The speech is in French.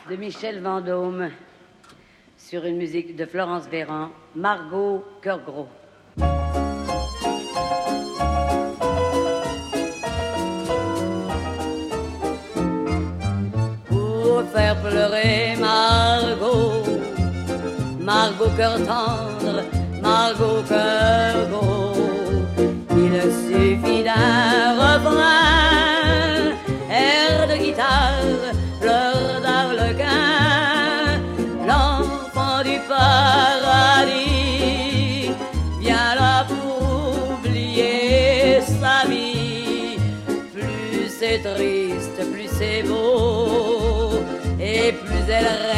de Michel Vendôme, sur une musique de Florence Véran, Margot Cœur Gros. Pour faire pleurer Margot, Margot cœur tendre, Margot cœur gros, il suffit d'un refrain, air de guitare, fleur d'arlequin, l'enfant du paradis vient là pour oublier sa vie. Plus c'est triste, plus c'est beau, et plus elle rêve